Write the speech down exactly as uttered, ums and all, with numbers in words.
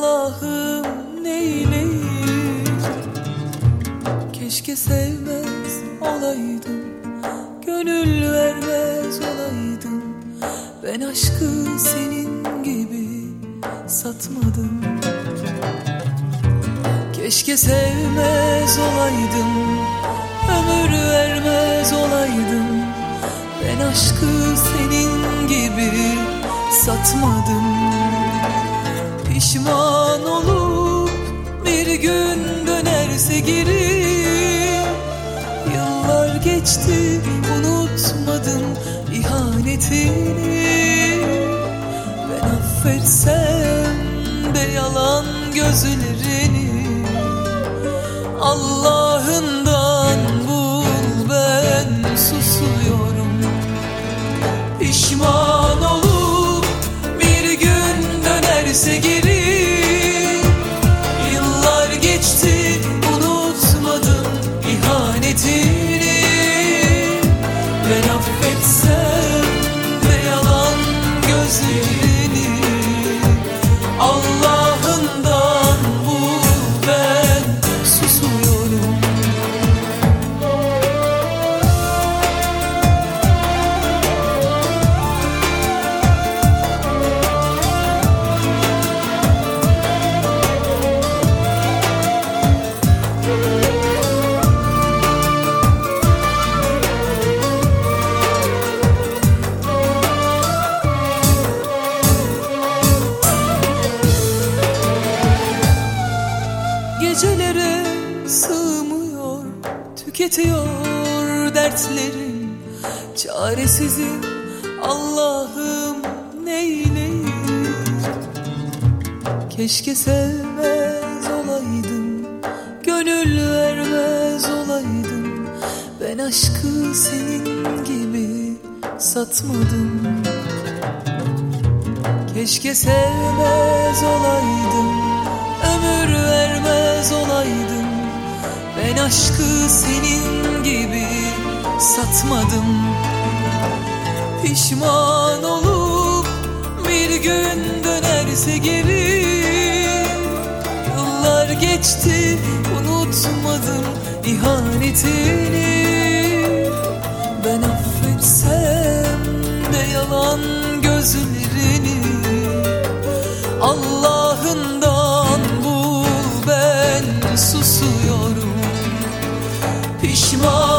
Allah'ım neyleyim? Keşke sevmez olaydım, gönül vermez olaydım. Ben aşkı senin gibi satmadım. Keşke sevmez olaydım, ömür vermez olaydım. Ben aşkı senin gibi satmadım. Pişman olup bir gün dönerse geri, yıllar geçti unutmadım ihanetini. Ben affetsem de yalan gözlerini, Allah'ından bul, ben susuyorum. Pişman olup bir gün dönerse geri, yıllar geçti unutmadım ihanetini. Ben affetsem de yalan gözlerini, Allah'ından bul, ben susuyorum. Gecelere sığmıyor, tüketiyor dertlerim. Çaresizim Allah'ım neyleyim? Keşke sevmez olaydım, gönül vermez olaydım. Ben aşkı senin gibi satmadım. Keşke sevmez olaydım, ömür vermez olaydım. Ben aşkı senin gibi satmadım. Pişman olup bir gün dönerse geri, yıllar geçti unutmadım ihanetini. Ben affetsem de yalan gözlerini, Allah'ından bul, ben susuyorum. Pişman